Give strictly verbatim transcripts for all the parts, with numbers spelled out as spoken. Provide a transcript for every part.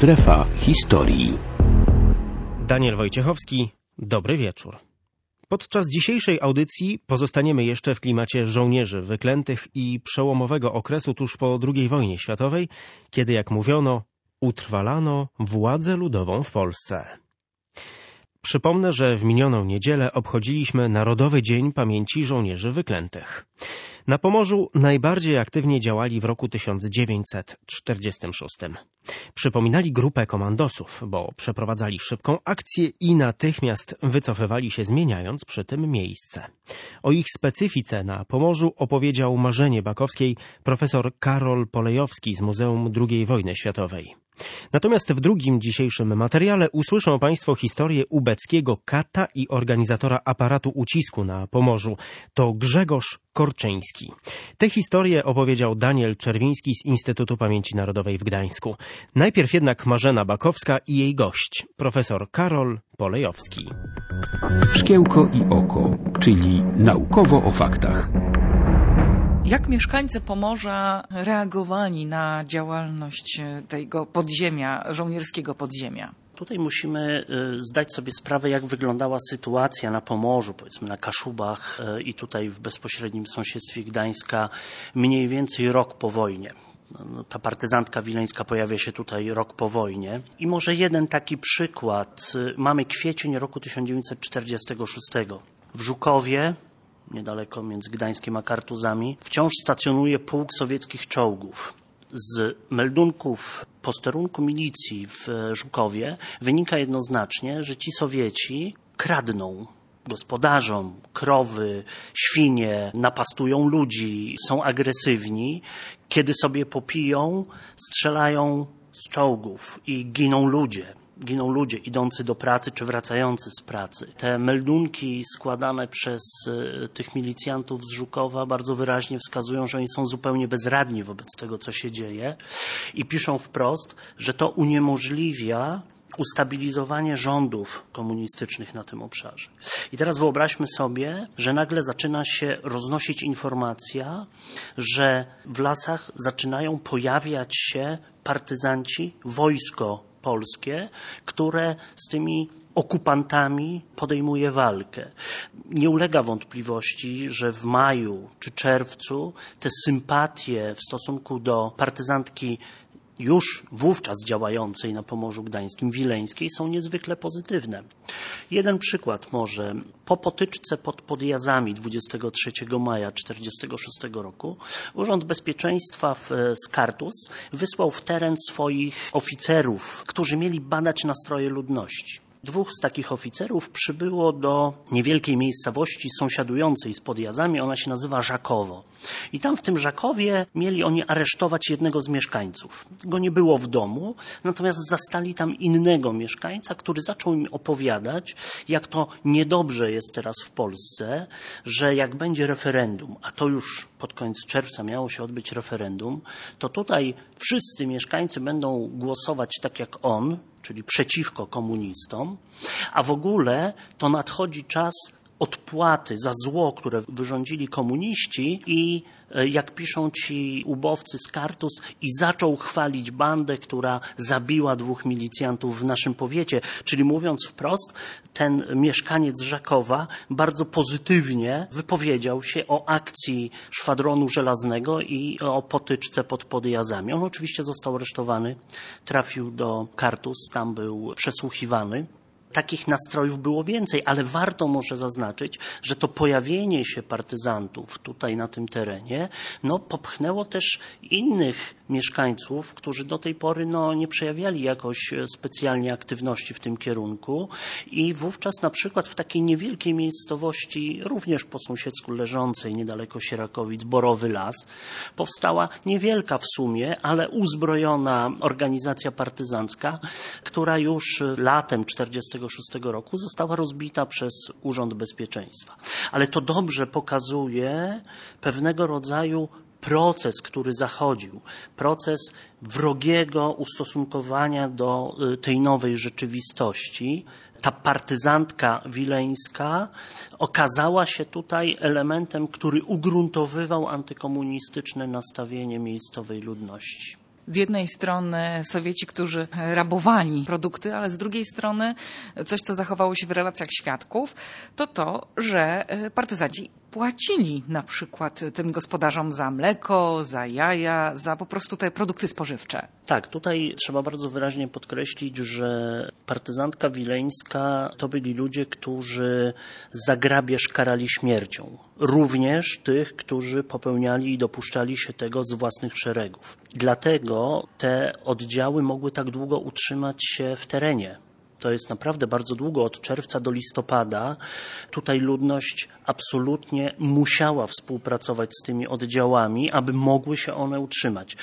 Strefa historii. Daniel Wojciechowski, dobry wieczór. Podczas dzisiejszej audycji pozostaniemy jeszcze w klimacie żołnierzy wyklętych i przełomowego okresu tuż po drugiej wojnie światowej, kiedy, jak mówiono, utrwalano władzę ludową w Polsce. Przypomnę, że w minioną niedzielę obchodziliśmy Narodowy Dzień Pamięci Żołnierzy Wyklętych. Na Pomorzu najbardziej aktywnie działali w roku tysiąc dziewięćset czterdziestym szóstym. Przypominali grupę komandosów, bo przeprowadzali szybką akcję i natychmiast wycofywali się, zmieniając przy tym miejsce. O ich specyfice na Pomorzu opowiedział marzenie Bakowskiej profesor Karol Polejowski z Muzeum drugiej Wojny Światowej. Natomiast w drugim dzisiejszym materiale usłyszą Państwo historię ubeckiego kata i organizatora aparatu ucisku na Pomorzu. To Grzegorz Korczyński. Tę historię opowiedział Daniel Czerwiński z Instytutu Pamięci Narodowej w Gdańsku. Najpierw jednak Marzena Bakowska i jej gość, profesor Karol Polejowski. Szkiełko i oko, czyli naukowo o faktach. Jak mieszkańcy Pomorza reagowali na działalność tego podziemia, żołnierskiego podziemia? Tutaj musimy zdać sobie sprawę, jak wyglądała sytuacja na Pomorzu, powiedzmy na Kaszubach i tutaj w bezpośrednim sąsiedztwie Gdańska mniej więcej rok po wojnie. Ta partyzantka wileńska pojawia się tutaj rok po wojnie. I może jeden taki przykład. Mamy kwiecień roku tysiąc dziewięćset czterdziestego szóstego. W Żukowie, niedaleko między Gdańskiem a Kartuzami, wciąż stacjonuje pułk sowieckich czołgów. Z meldunków posterunku milicji w Żukowie wynika jednoznacznie, że ci Sowieci kradną gospodarzom krowy, świnie, napastują ludzi, są agresywni. Kiedy sobie popiją, strzelają z czołgów i giną ludzie. Giną ludzie idący do pracy czy wracający z pracy. Te meldunki składane przez tych milicjantów z Żukowa bardzo wyraźnie wskazują, że oni są zupełnie bezradni wobec tego, co się dzieje i piszą wprost, że to uniemożliwia ustabilizowanie rządów komunistycznych na tym obszarze. I teraz wyobraźmy sobie, że nagle zaczyna się roznosić informacja, że w lasach zaczynają pojawiać się partyzanci, wojsko polskie, które z tymi okupantami podejmuje walkę. Nie ulega wątpliwości, że w maju czy czerwcu te sympatie w stosunku do partyzantki już wówczas działającej na Pomorzu Gdańskim, wileńskiej, są niezwykle pozytywne. Jeden przykład może. Po potyczce pod Podjazami dwudziestego trzeciego maja tysiąc dziewięćset czterdziestego szóstego roku Urząd Bezpieczeństwa w Skartus wysłał w teren swoich oficerów, którzy mieli badać nastroje ludności. Dwóch z takich oficerów przybyło do niewielkiej miejscowości sąsiadującej z Podjazami, ona się nazywa Żakowo. I tam w tym Żakowie mieli oni aresztować jednego z mieszkańców. Go nie było w domu, natomiast zastali tam innego mieszkańca, który zaczął im opowiadać, jak to niedobrze jest teraz w Polsce, że jak będzie referendum, a to już pod koniec czerwca miało się odbyć referendum, to tutaj wszyscy mieszkańcy będą głosować tak jak on, czyli przeciwko komunistom, a w ogóle to nadchodzi czas odpłaty za zło, które wyrządzili komuniści i jak piszą ci ubowcy z Kartus, i zaczął chwalić bandę, która zabiła dwóch milicjantów w naszym powiecie. Czyli mówiąc wprost, ten mieszkaniec Żakowa bardzo pozytywnie wypowiedział się o akcji Szwadronu Żelaznego i o potyczce pod Podjazami. On oczywiście został aresztowany, trafił do Kartus, tam był przesłuchiwany. Takich nastrojów było więcej, ale warto może zaznaczyć, że to pojawienie się partyzantów tutaj na tym terenie no, popchnęło też innych mieszkańców, którzy do tej pory no, nie przejawiali jakoś specjalnie aktywności w tym kierunku i wówczas na przykład w takiej niewielkiej miejscowości, również po sąsiedzku leżącej niedaleko Sierakowic, Borowy Las, powstała niewielka w sumie, ale uzbrojona organizacja partyzancka, która już latem czterdziestego szóstego roku została rozbita przez Urząd Bezpieczeństwa. Ale to dobrze pokazuje pewnego rodzaju proces, który zachodził, proces wrogiego ustosunkowania do tej nowej rzeczywistości. Ta partyzantka wileńska okazała się tutaj elementem, który ugruntowywał antykomunistyczne nastawienie miejscowej ludności. Z jednej strony Sowieci, którzy rabowali produkty, ale z drugiej strony coś, co zachowało się w relacjach świadków, to to, że partyzanci płacili na przykład tym gospodarzom za mleko, za jaja, za po prostu te produkty spożywcze. Tak, tutaj trzeba bardzo wyraźnie podkreślić, że partyzantka wileńska to byli ludzie, którzy za grabież karali śmiercią. Również tych, którzy popełniali i dopuszczali się tego z własnych szeregów. Dlatego te oddziały mogły tak długo utrzymać się w terenie. To jest naprawdę bardzo długo, od czerwca do listopada. Tutaj ludność absolutnie musiała współpracować z tymi oddziałami, aby mogły się one utrzymać.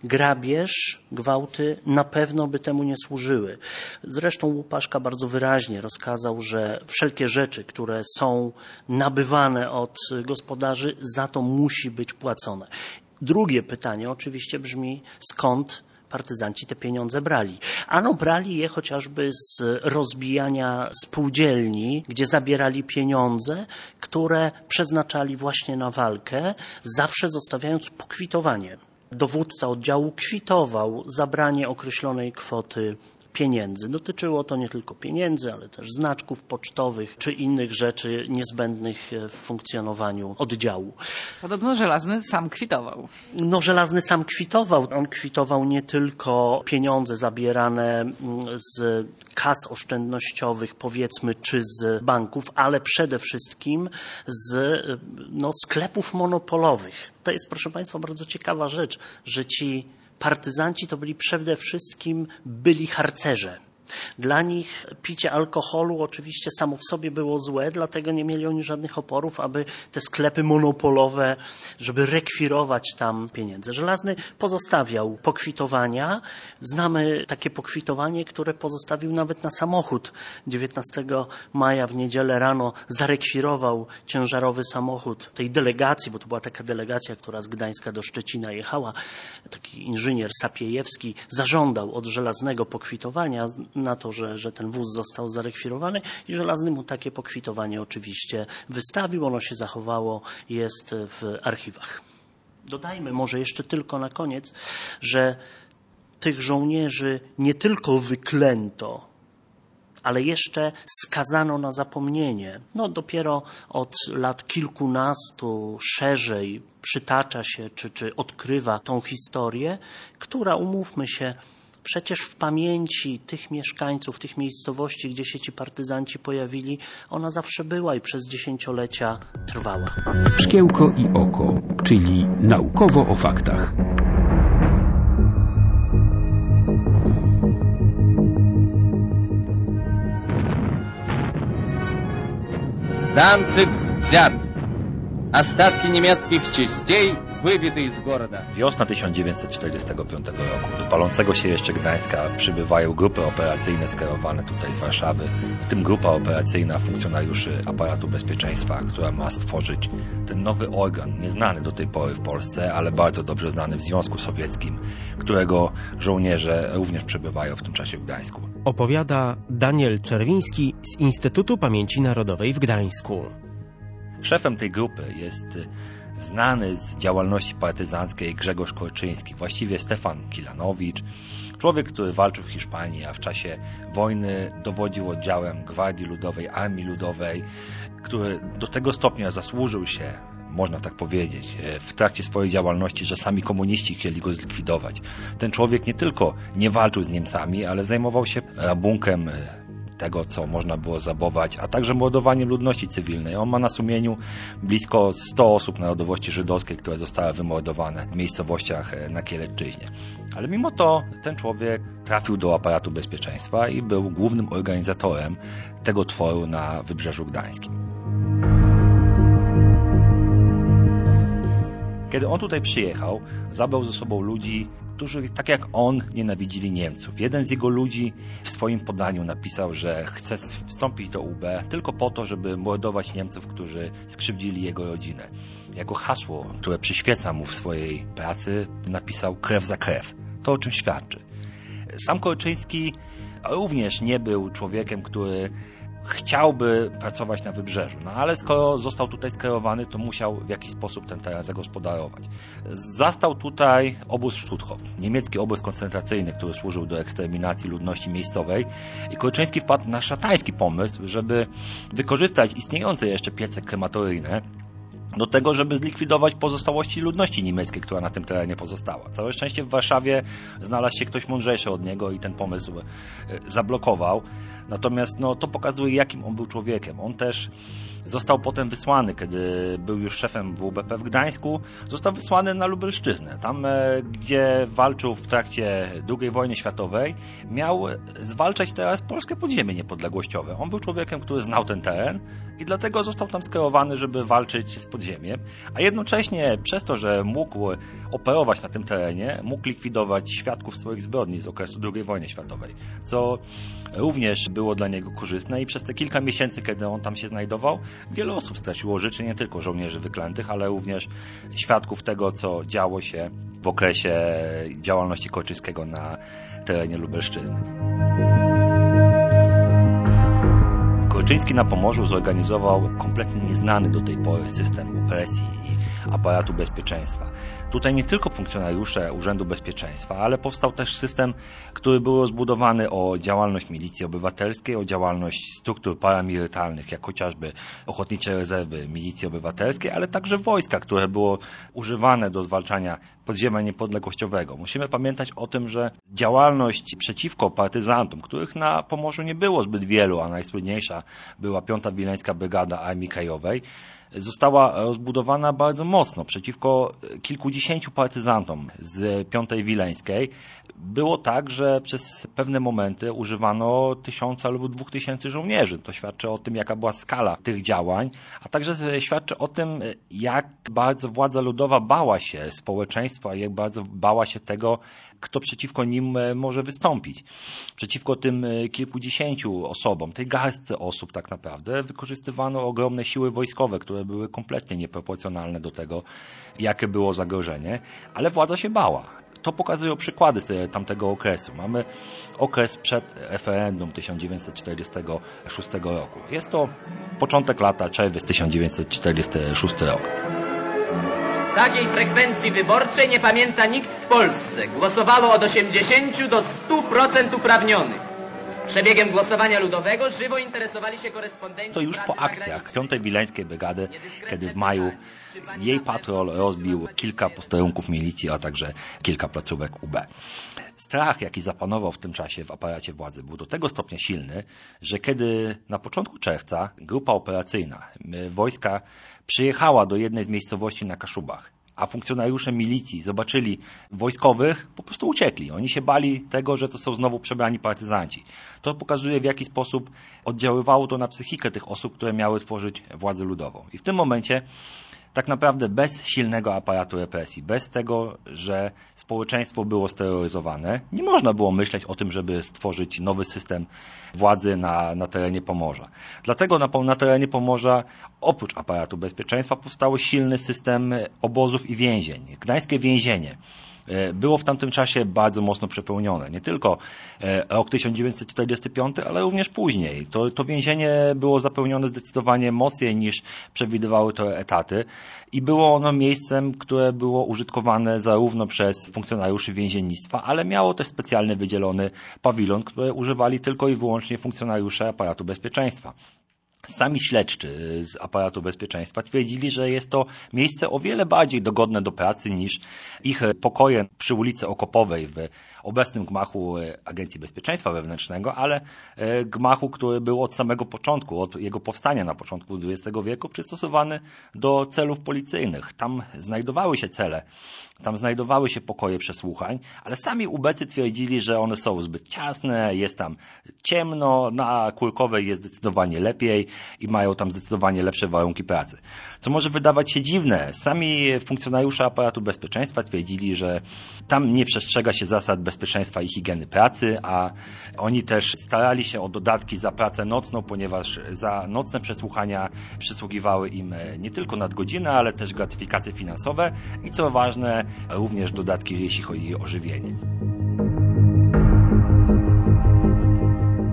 Grabież, gwałty na pewno by temu nie służyły. Zresztą Łupaszka bardzo wyraźnie rozkazał, że wszelkie rzeczy, które są nabywane od gospodarzy, za to musi być płacone. Drugie pytanie oczywiście brzmi, skąd partyzanci te pieniądze brali. Ano brali je chociażby z rozbijania spółdzielni, gdzie zabierali pieniądze, które przeznaczali właśnie na walkę, zawsze zostawiając pokwitowanie. Dowódca oddziału kwitował zabranie określonej kwoty pieniędzy. Dotyczyło to nie tylko pieniędzy, ale też znaczków pocztowych czy innych rzeczy niezbędnych w funkcjonowaniu oddziału. Podobno Żelazny sam kwitował. No, Żelazny sam kwitował. On kwitował nie tylko pieniądze zabierane z kas oszczędnościowych, powiedzmy, czy z banków, ale przede wszystkim z no, sklepów monopolowych. To jest, proszę Państwa, bardzo ciekawa rzecz, że ci partyzanci to byli przede wszystkim byli harcerze. Dla nich picie alkoholu oczywiście samo w sobie było złe, dlatego nie mieli oni żadnych oporów, aby te sklepy monopolowe, żeby rekwirować tam pieniądze. Żelazny pozostawiał pokwitowania. Znamy takie pokwitowanie, które pozostawił nawet na samochód. dziewiętnastego maja w niedzielę rano zarekwirował ciężarowy samochód tej delegacji, bo to była taka delegacja, która z Gdańska do Szczecina jechała. Taki inżynier Sapiejewski zażądał od Żelaznego pokwitowania na to, że, że ten wóz został zarekwirowany i Żelazny mu takie pokwitowanie oczywiście wystawił. Ono się zachowało, jest w archiwach. Dodajmy może jeszcze tylko na koniec, że tych żołnierzy nie tylko wyklęto, ale jeszcze skazano na zapomnienie. No dopiero od lat kilkunastu szerzej przytacza się czy, czy odkrywa tą historię, która, umówmy się, przecież w pamięci tych mieszkańców, tych miejscowości, gdzie się ci partyzanci pojawili, ona zawsze była i przez dziesięciolecia trwała. Szkiełko i oko, czyli naukowo o faktach. Данциг взят. Остатки немецких частей wybity из города. Wiosna tysiąc dziewięćset czterdziestego piątego roku. Do palącego się jeszcze Gdańska przybywają grupy operacyjne skierowane tutaj z Warszawy, w tym grupa operacyjna funkcjonariuszy aparatu bezpieczeństwa, która ma stworzyć ten nowy organ, nieznany do tej pory w Polsce, ale bardzo dobrze znany w Związku Sowieckim, którego żołnierze również przebywają w tym czasie w Gdańsku. Opowiada Daniel Czerwiński z Instytutu Pamięci Narodowej w Gdańsku. Szefem tej grupy jest znany z działalności partyzanckiej Grzegorz Korczyński, właściwie Stefan Kilanowicz, człowiek, który walczył w Hiszpanii, a w czasie wojny dowodził oddziałem Gwardii Ludowej, Armii Ludowej, który do tego stopnia zasłużył się, można tak powiedzieć, w trakcie swojej działalności, że sami komuniści chcieli go zlikwidować. Ten człowiek nie tylko nie walczył z Niemcami, ale zajmował się rabunkiem tego, co można było zabować, a także mordowaniem ludności cywilnej. On ma na sumieniu blisko sto osób narodowości żydowskiej, które zostały wymordowane w miejscowościach na Kielecczyźnie. Ale mimo to ten człowiek trafił do aparatu bezpieczeństwa i był głównym organizatorem tego tworu na Wybrzeżu Gdańskim. Kiedy on tutaj przyjechał, zabrał ze sobą ludzi, którzy, tak jak on, nienawidzili Niemców. Jeden z jego ludzi w swoim podaniu napisał, że chce wstąpić do U B tylko po to, żeby mordować Niemców, którzy skrzywdzili jego rodzinę. Jako hasło, które przyświeca mu w swojej pracy, napisał krew za krew. To o czym świadczy. Sam Korczyński również nie był człowiekiem, który chciałby pracować na wybrzeżu. No ale skoro został tutaj skierowany, to musiał w jakiś sposób ten teren zagospodarować. Zastał tutaj obóz Stutthof, niemiecki obóz koncentracyjny, który służył do eksterminacji ludności miejscowej i Kołyczyński wpadł na szatański pomysł, żeby wykorzystać istniejące jeszcze piece krematoryjne do tego, żeby zlikwidować pozostałości ludności niemieckiej, która na tym terenie pozostała. Całe szczęście w Warszawie znalazł się ktoś mądrzejszy od niego i ten pomysł zablokował. Natomiast no, to pokazuje, jakim on był człowiekiem. On też został potem wysłany, kiedy był już szefem W B P w Gdańsku, został wysłany na Lubelszczyznę. Tam, gdzie walczył w trakcie drugiej wojny światowej, miał zwalczać teraz polskie podziemie niepodległościowe. On był człowiekiem, który znał ten teren i dlatego został tam skierowany, żeby walczyć z podziemiem, a jednocześnie przez to, że mógł operować na tym terenie, mógł likwidować świadków swoich zbrodni z okresu drugiej wojny światowej, co również było dla niego korzystne i przez te kilka miesięcy, kiedy on tam się znajdował, wiele osób straciło życie, nie tylko żołnierzy wyklętych, ale również świadków tego, co działo się w okresie działalności Kołyczyńskiego na terenie Lubelszczyzny. Kołyczyński na Pomorzu zorganizował kompletnie nieznany do tej pory system opresji i aparatu bezpieczeństwa. Tutaj nie tylko funkcjonariusze Urzędu Bezpieczeństwa, ale powstał też system, który był rozbudowany o działalność milicji obywatelskiej, o działalność struktur paramilitarnych, jak chociażby Ochotnicze Rezerwy Milicji Obywatelskiej, ale także wojska, które było używane do zwalczania podziemia niepodległościowego. Musimy pamiętać o tym, że działalność przeciwko partyzantom, których na Pomorzu nie było zbyt wielu, a najsłynniejsza była piąta Wileńska Brygada Armii Krajowej, została rozbudowana bardzo mocno przeciwko kilkudziesięciu partyzantom z piątej Wileńskiej. Było tak, że przez pewne momenty używano tysiąca lub dwóch tysięcy żołnierzy. To świadczy o tym, jaka była skala tych działań, a także świadczy o tym, jak bardzo władza ludowa bała się społeczeństwa, jak bardzo bała się tego, kto przeciwko nim może wystąpić. Przeciwko tym kilkudziesięciu osobom, tej garstce osób tak naprawdę, wykorzystywano ogromne siły wojskowe, które były kompletnie nieproporcjonalne do tego, jakie było zagrożenie, ale władza się bała. To pokazują przykłady z tamtego okresu. Mamy okres przed referendum tysiąc dziewięćset czterdziestego szóstego roku. Jest to początek lata, czerwiec tysiąc dziewięćset czterdziesty szósty rok. Takiej frekwencji wyborczej nie pamięta nikt w Polsce. Głosowało od osiemdziesięciu do stu procent uprawnionych. Przebiegiem głosowania ludowego żywo interesowali się korespondenci. To już po akcjach piątej Wileńskiej Brygady, kiedy w maju jej patrol rozbił kilka posterunków milicji, a także kilka placówek U B. Strach, jaki zapanował w tym czasie w aparacie władzy, był do tego stopnia silny, że kiedy na początku czerwca grupa operacyjna wojska przyjechała do jednej z miejscowości na Kaszubach, a funkcjonariusze milicji zobaczyli wojskowych, po prostu uciekli. Oni się bali tego, że to są znowu przebrani partyzanci. To pokazuje, w jaki sposób oddziaływało to na psychikę tych osób, które miały tworzyć władzę ludową. I w tym momencie tak naprawdę bez silnego aparatu represji, bez tego, że społeczeństwo było steroryzowane, nie można było myśleć o tym, żeby stworzyć nowy system władzy na, na terenie Pomorza. Dlatego na, na terenie Pomorza oprócz aparatu bezpieczeństwa powstał silny system obozów i więzień. Gdańskie więzienie było w tamtym czasie bardzo mocno przepełnione. Nie tylko rok tysiąc dziewięćset czterdziesty piąty, ale również później. To, to więzienie było zapełnione zdecydowanie mocniej niż przewidywały to etaty i było ono miejscem, które było użytkowane zarówno przez funkcjonariuszy więziennictwa, ale miało też specjalny wydzielony pawilon, który używali tylko i wyłącznie funkcjonariusze aparatu bezpieczeństwa. Sami śledczy z aparatu bezpieczeństwa twierdzili, że jest to miejsce o wiele bardziej dogodne do pracy niż ich pokoje przy ulicy Okopowej w obecnym gmachu Agencji Bezpieczeństwa Wewnętrznego, ale gmachu, który był od samego początku, od jego powstania na początku dwudziestego wieku przystosowany do celów policyjnych. Tam znajdowały się cele, tam znajdowały się pokoje przesłuchań, ale sami ubecy twierdzili, że one są zbyt ciasne, jest tam ciemno, na Kurkowej jest zdecydowanie lepiej i mają tam zdecydowanie lepsze warunki pracy. Co może wydawać się dziwne, sami funkcjonariusze aparatu bezpieczeństwa twierdzili, że tam nie przestrzega się zasad bezpieczeństwa i higieny pracy, a oni też starali się o dodatki za pracę nocną, ponieważ za nocne przesłuchania przysługiwały im nie tylko nadgodziny, ale też gratyfikacje finansowe i co ważne, również dodatki, jeśli chodzi o żywienie.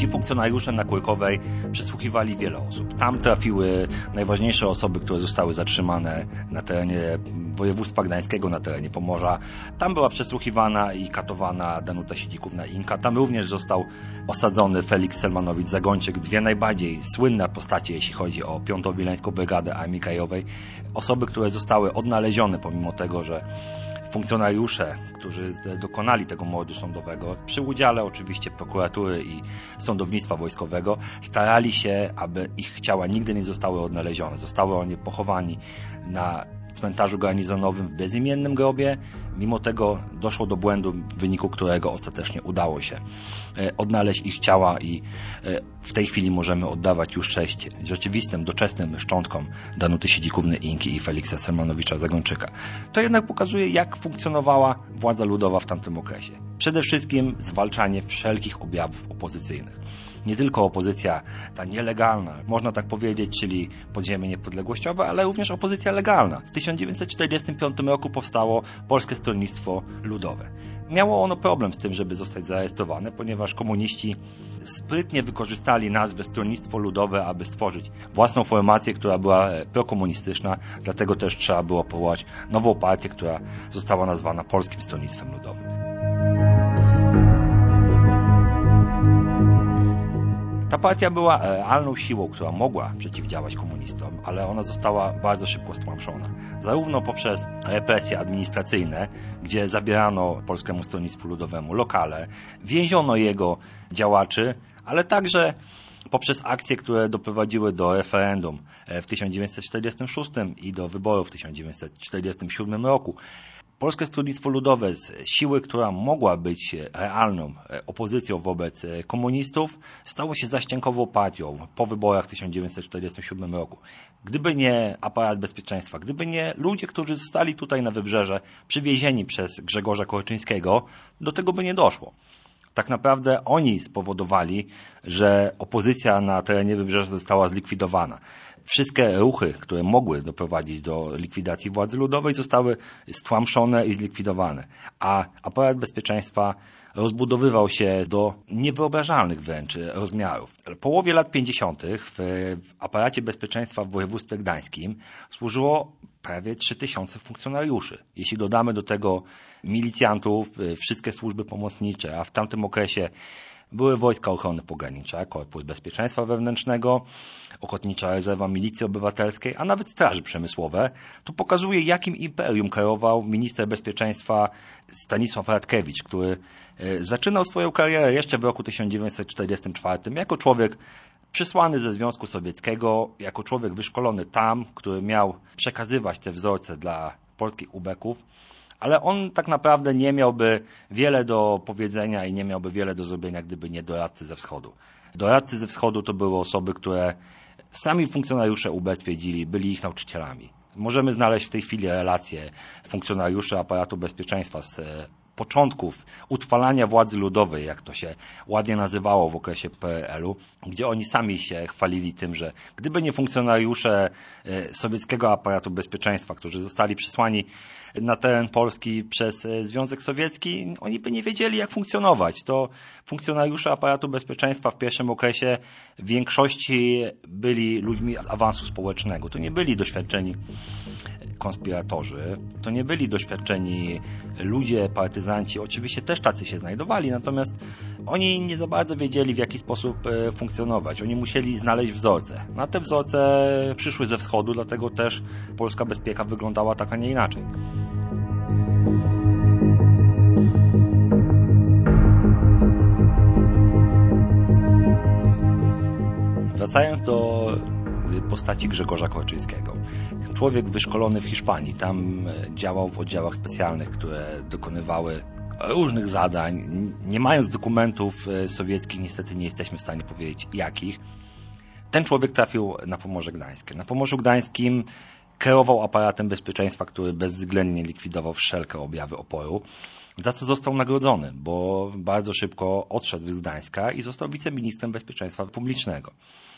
Ci funkcjonariusze na Kurkowej przesłuchiwali wiele osób. Tam trafiły najważniejsze osoby, które zostały zatrzymane na terenie województwa gdańskiego, na terenie Pomorza. Tam była przesłuchiwana i katowana Danuta Siedzikówna-Inka. Tam również został osadzony Feliks Selmanowicz-Zagończyk. Dwie najbardziej słynne postacie, jeśli chodzi o piątą Wileńską Brygadę Armii Krajowej. Osoby, które zostały odnalezione, pomimo tego, że funkcjonariusze, którzy dokonali tego mordu sądowego, przy udziale oczywiście prokuratury i sądownictwa wojskowego, starali się, aby ich ciała nigdy nie zostały odnalezione. Zostały one pochowani na cmentarzu garnizonowym w bezimiennym grobie. Mimo tego doszło do błędu, w wyniku którego ostatecznie udało się odnaleźć ich ciała i w tej chwili możemy oddawać już cześć rzeczywistym, doczesnym szczątkom Danuty Siedzikówny-Inki i Feliksa Selmanowicza-Zagończyka. To jednak pokazuje, jak funkcjonowała władza ludowa w tamtym okresie. Przede wszystkim zwalczanie wszelkich objawów opozycyjnych. Nie tylko opozycja ta nielegalna, można tak powiedzieć, czyli podziemie niepodległościowe, ale również opozycja legalna. W tysiąc dziewięćset czterdziestym piątym roku powstało Polskie Stronnictwo Ludowe. Miało ono problem z tym, żeby zostać zaaresztowane, ponieważ komuniści sprytnie wykorzystali nazwę Stronnictwo Ludowe, aby stworzyć własną formację, która była prokomunistyczna, dlatego też trzeba było powołać nową partię, która została nazwana Polskim Stronnictwem Ludowym. Ta partia była realną siłą, która mogła przeciwdziałać komunistom, ale ona została bardzo szybko stłamszona. Zarówno poprzez represje administracyjne, gdzie zabierano Polskiemu Stronnictwu Ludowemu lokale, więziono jego działaczy, ale także poprzez akcje, które doprowadziły do referendum w tysiąc dziewięćset czterdziestym szóstym i do wyborów w tysiąc dziewięćset czterdziestym siódmym roku. Polskie Stronnictwo Ludowe z siły, która mogła być realną opozycją wobec komunistów, stało się zaściankową partią po wyborach w tysiąc dziewięćset czterdziestym siódmym roku. Gdyby nie aparat bezpieczeństwa, gdyby nie ludzie, którzy zostali tutaj na Wybrzeże przywiezieni przez Grzegorza Korczyńskiego, do tego by nie doszło. Tak naprawdę oni spowodowali, że opozycja na terenie Wybrzeża została zlikwidowana. Wszystkie ruchy, które mogły doprowadzić do likwidacji władzy ludowej, zostały stłamszone i zlikwidowane, a aparat bezpieczeństwa rozbudowywał się do niewyobrażalnych wręcz rozmiarów. W połowie lat pięćdziesiątych w aparacie bezpieczeństwa w województwie gdańskim służyło prawie trzy tysiące funkcjonariuszy. Jeśli dodamy do tego milicjantów, wszystkie służby pomocnicze, a w tamtym okresie były Wojska Ochrony Pogranicza, Korpus Bezpieczeństwa Wewnętrznego, Ochotnicza Rezerwa Milicji Obywatelskiej, a nawet Straży Przemysłowe, to pokazuje, jakim imperium kierował minister bezpieczeństwa Stanisław Radkiewicz, który zaczynał swoją karierę jeszcze w roku tysiąc dziewięćset czterdziestym czwartym jako człowiek przysłany ze Związku Sowieckiego, jako człowiek wyszkolony tam, który miał przekazywać te wzorce dla polskich ubeków. Ale on tak naprawdę nie miałby wiele do powiedzenia i nie miałby wiele do zrobienia, gdyby nie doradcy ze wschodu. Doradcy ze wschodu to były osoby, które sami funkcjonariusze U B twierdzili, byli ich nauczycielami. Możemy znaleźć w tej chwili relacje funkcjonariuszy aparatu bezpieczeństwa z początków utrwalania władzy ludowej, jak to się ładnie nazywało w okresie P R L-u, gdzie oni sami się chwalili tym, że gdyby nie funkcjonariusze sowieckiego aparatu bezpieczeństwa, którzy zostali przysłani na teren Polski przez Związek Sowiecki, oni by nie wiedzieli, jak funkcjonować. To funkcjonariusze aparatu bezpieczeństwa w pierwszym okresie w większości byli ludźmi z awansu społecznego. To nie byli doświadczeni konspiratorzy, to nie byli doświadczeni ludzie, partyzanci, oczywiście też tacy się znajdowali, natomiast oni nie za bardzo wiedzieli, w jaki sposób funkcjonować. Oni musieli znaleźć wzorce. Na te wzorce przyszły ze wschodu, dlatego też polska bezpieka wyglądała tak, a nie inaczej. Wracając do postaci Grzegorza Korczyńskiego. Człowiek wyszkolony w Hiszpanii, tam działał w oddziałach specjalnych, które dokonywały różnych zadań. Nie mając dokumentów sowieckich, niestety nie jesteśmy w stanie powiedzieć jakich. Ten człowiek trafił na Pomorze Gdańskie. Na Pomorzu Gdańskim kierował aparatem bezpieczeństwa, który bezwzględnie likwidował wszelkie objawy oporu, za co został nagrodzony, bo bardzo szybko odszedł z Gdańska i został wiceministrem bezpieczeństwa publicznego.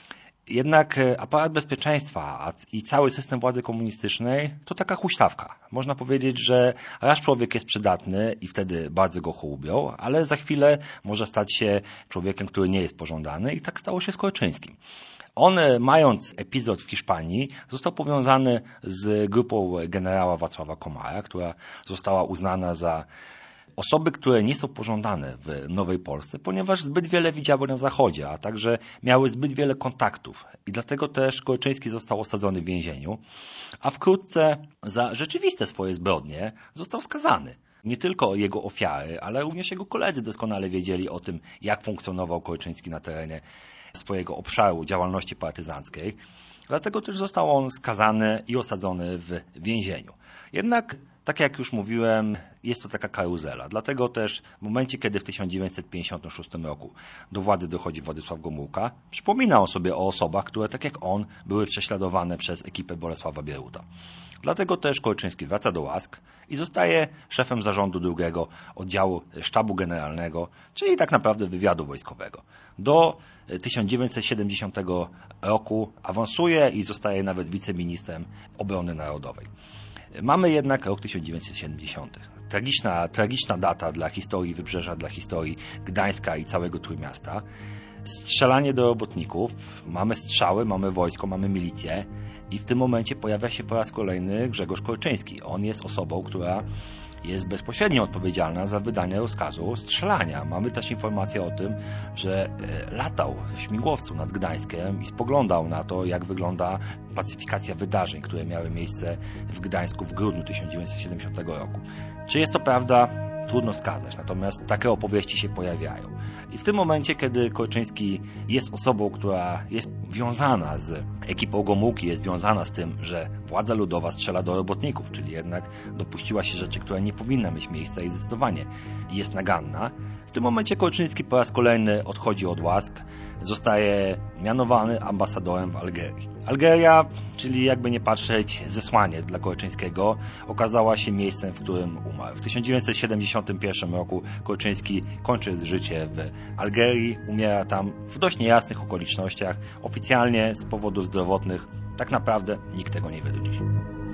Jednak aparat bezpieczeństwa i cały system władzy komunistycznej to taka huśtawka. Można powiedzieć, że raz człowiek jest przydatny i wtedy bardzo go hołubią, ale za chwilę może stać się człowiekiem, który nie jest pożądany i tak stało się z Kołczyńskim. On, mając epizod w Hiszpanii, został powiązany z grupą generała Wacława Komara, która została uznana za osoby, które nie są pożądane w Nowej Polsce, ponieważ zbyt wiele widziały na Zachodzie, a także miały zbyt wiele kontaktów. I dlatego też Kołczyński został osadzony w więzieniu, a wkrótce za rzeczywiste swoje zbrodnie został skazany. Nie tylko jego ofiary, ale również jego koledzy doskonale wiedzieli o tym, jak funkcjonował Kołczyński na terenie swojego obszaru działalności partyzanckiej. Dlatego też został on skazany i osadzony w więzieniu. Jednak, tak jak już mówiłem, jest to taka karuzela. Dlatego też w momencie, kiedy w tysiąc dziewięćset pięćdziesiątym szóstym roku do władzy dochodzi Władysław Gomułka, przypomina on sobie o osobach, które tak jak on były prześladowane przez ekipę Bolesława Bieruta. Dlatego też Kołczyński wraca do łask i zostaje szefem zarządu drugiego oddziału sztabu generalnego, czyli tak naprawdę wywiadu wojskowego. Do tysiąc dziewięćset siedemdziesiątego roku awansuje i zostaje nawet wiceministrem obrony narodowej. Mamy jednak rok tysiąc dziewięćset siedemdziesiąty. Tragiczna, tragiczna data dla historii Wybrzeża, dla historii Gdańska i całego Trójmiasta. Strzelanie do robotników, mamy strzały, mamy wojsko, mamy milicję i w tym momencie pojawia się po raz kolejny Grzegorz Kołczyński. On jest osobą, która jest bezpośrednio odpowiedzialna za wydanie rozkazu strzelania. Mamy też informację o tym, że latał w śmigłowcu nad Gdańskiem i spoglądał na to, jak wygląda pacyfikacja wydarzeń, które miały miejsce w Gdańsku w grudniu tysiąc dziewięćset siedemdziesiątego roku. Czy jest to prawda? Trudno wskazać, natomiast takie opowieści się pojawiają. I w tym momencie, kiedy Kołczyński jest osobą, która jest wiązana z ekipą Gomułki, jest związana z tym, że władza ludowa strzela do robotników, czyli jednak dopuściła się rzeczy, które nie powinna mieć miejsca i zdecydowanie jest naganna. W tym momencie Kołczyński po raz kolejny odchodzi od łask, zostaje mianowany ambasadorem w Algierii. Algeria, czyli jakby nie patrzeć, zesłanie dla Kołczyńskiego, okazała się miejscem, w którym umarł. W tysiąc dziewięćset siedemdziesiątym pierwszym roku Kołczyński kończy życie w Algerii, umiera tam w dość niejasnych okolicznościach, oficjalnie z powodów zdrowotnych. Tak naprawdę nikt tego nie wie do dziś.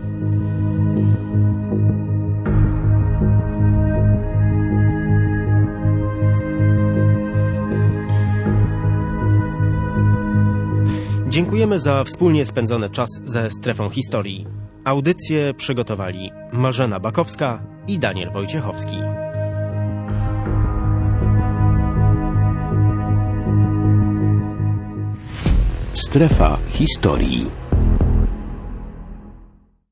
Dziękujemy za wspólnie spędzony czas ze Strefą Historii. Audycję przygotowali Marzena Bakowska i Daniel Wojciechowski. Strefa Historii.